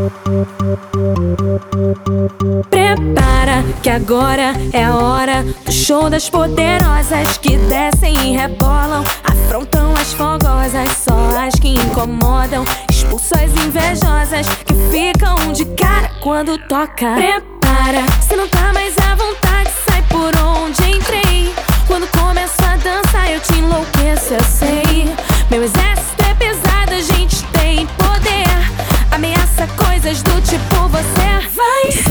Prepara que agora é a hora do show das poderosas que descem e rebolam, afrontam as fogosas, só as que incomodam, expulsam as invejosas que ficam de cara quando toca. Prepara, se não tá mais à vontade, sai por onde entrei. Quando começo a dançar eu te enlouqueço, eu sei. Meu exército é pesado, a gente tem poder. Ameaça coisas do tipo você vai